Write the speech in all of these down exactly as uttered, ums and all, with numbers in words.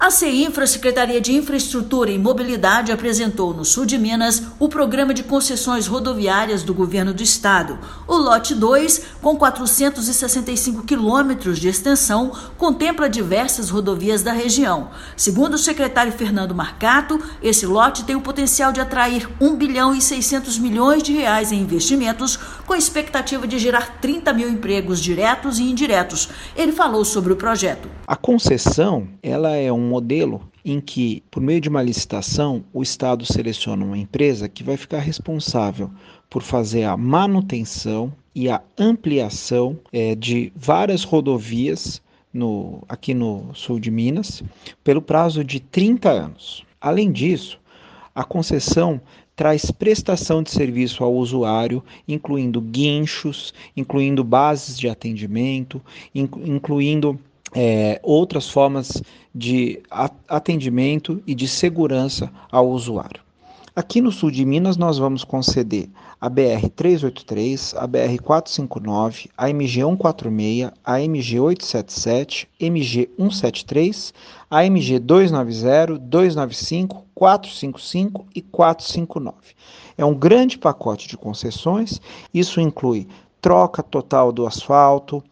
A CEINFRA, Secretaria de Infraestrutura e Mobilidade, apresentou no sul de Minas o programa de concessões rodoviárias do governo do estado. O lote dois, com quatrocentos e sessenta e cinco quilômetros de extensão, contempla diversas rodovias da região. Segundo o secretário Fernando Marcato, esse lote tem o potencial de atrair um bilhão e seiscentos milhões de reais em investimentos, com a expectativa de gerar trinta mil empregos diretos e indiretos. Ele falou sobre o projeto. A concessão, ela é um modelo em que, por meio de uma licitação, o Estado seleciona uma empresa que vai ficar responsável por fazer a manutenção e a ampliação é, de várias rodovias no, aqui no sul de Minas, pelo prazo de trinta anos. Além disso, a concessão traz prestação de serviço ao usuário, incluindo guinchos, incluindo bases de atendimento, incluindo É, outras formas de atendimento e de segurança ao usuário. Aqui no sul de Minas nós vamos conceder a B R trezentos e oitenta e três, a B R quatrocentos e cinquenta e nove, a M G cento e quarenta e seis, a M G oitocentos e setenta e sete, M G cento e setenta e três, a M G duzentos e noventa, duzentos e noventa e cinco, quatrocentos e cinquenta e cinco e quatrocentos e cinquenta e nove. É um grande pacote de concessões, isso inclui troca total do asfalto,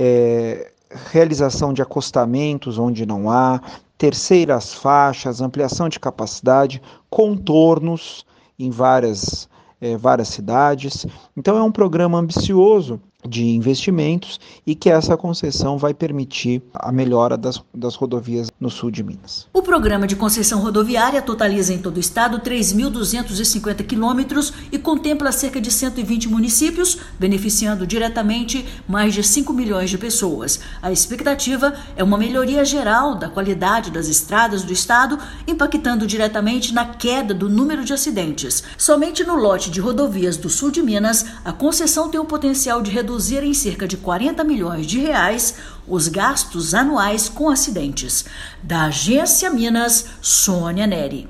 é, realização de acostamentos onde não há, terceiras faixas, ampliação de capacidade, contornos em várias, eh, várias cidades. Então é um programa ambicioso de investimentos e que essa concessão vai permitir a melhora das, das rodovias no sul de Minas. O programa de concessão rodoviária totaliza em todo o estado três mil duzentos e cinquenta quilômetros e contempla cerca de cento e vinte municípios, beneficiando diretamente mais de cinco milhões de pessoas. A expectativa é uma melhoria geral da qualidade das estradas do estado, impactando diretamente na queda do número de acidentes. Somente no lote de rodovias do sul de Minas, a concessão tem o potencial de reduzir reduzir em cerca de quarenta milhões de reais os gastos anuais com acidentes. Da Agência Minas, Sônia Neri.